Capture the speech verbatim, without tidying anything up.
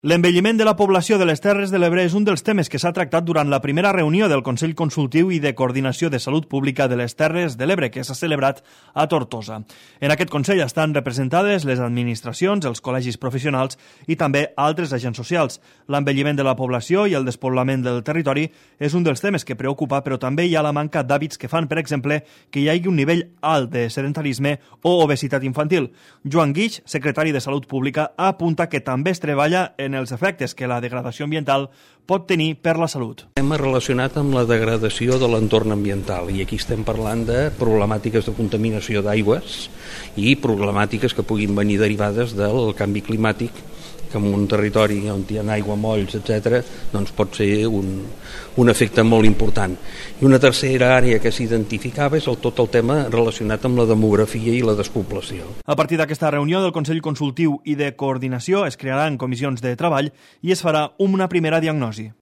L'envelliment de la població de les Terres de l'Ebre és un dels temes que s'ha tractat durant la primera reunió del Consell Consultiu i de Coordinació de Salut Pública de les Terres de l'Ebre, que s'ha celebrat a Tortosa. En aquest Consell estan representades les administracions, els col·legis professionals i també altres agents socials. L'envelliment de la població i el despoblament del territori és un dels temes que preocupa, però també hi ha la manca d'hàbits que fan, per exemple, que hi hagi un nivell alt de sedentarisme o obesitat infantil. Joan Guix, secretari de Salut Pública, apunta que també es treballa en els efectes que la degradació ambiental pot tenir per la salut. Hem relacionat amb la degradació de l'entorn ambiental i aquí estem parlant de problemàtiques de contaminació d'aigües i problemàtiques que puguin venir derivades del canvi climàtic, que en un territori on hi ha aigua, molls, etcètera, doncs pot ser un, un efecte molt important. I una tercera àrea que s'identificava és el, tot el tema relacionat amb la demografia i la despoblació. A partir d'aquesta reunió del Consell Consultiu i de Coordinació es crearan comissions de treball i es farà una primera diagnosi.